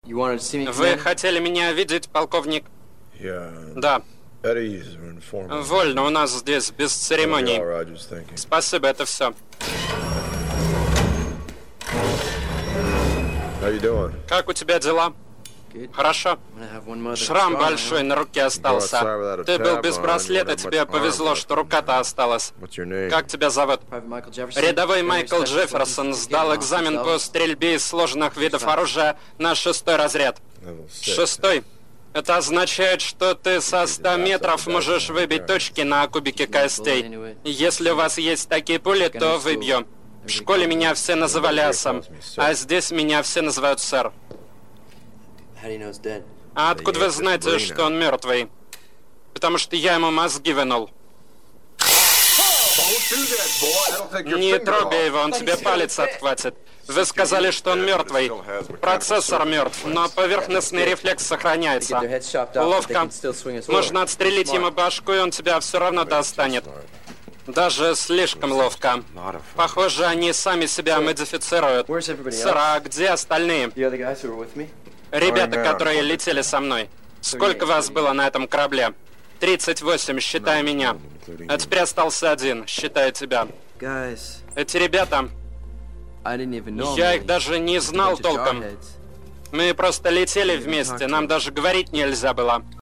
Вы хотели меня видеть, полковник? Да. Вольно, у нас здесь без церемоний. Спасибо, это все. Как у тебя дела? Хорошо. Шрам большой на руке остался. Ты был без браслета, тебе повезло, что рука-то осталась. Как тебя зовут? Рядовой Майкл Джефферсон сдал экзамен по стрельбе из сложных видов оружия на 6-й разряд. 6-й? Это означает, что ты со 100 метров можешь выбить точки на кубике костей. Если у вас есть такие пули, то выбью. В школе меня все называли асом, а здесь меня все называют сэр. А откуда вы знаете, что он мертвый? Потому что я ему мозги вынул. Не трогай его, он тебе палец отхватит. Вы сказали, что он мертвый. Процессор мертв, но поверхностный рефлекс сохраняется. Ловко. Можно отстрелить ему башку, и он тебя все равно достанет. Даже слишком ловко. Похоже, они сами себя модифицируют. Сэр, а где остальные? Ребята, которые летели со мной. Сколько вас было на этом корабле? 38, считая меня. А теперь остался один, считая тебя. Эти ребята... Я их даже не знал толком. Мы просто летели вместе, нам даже говорить нельзя было.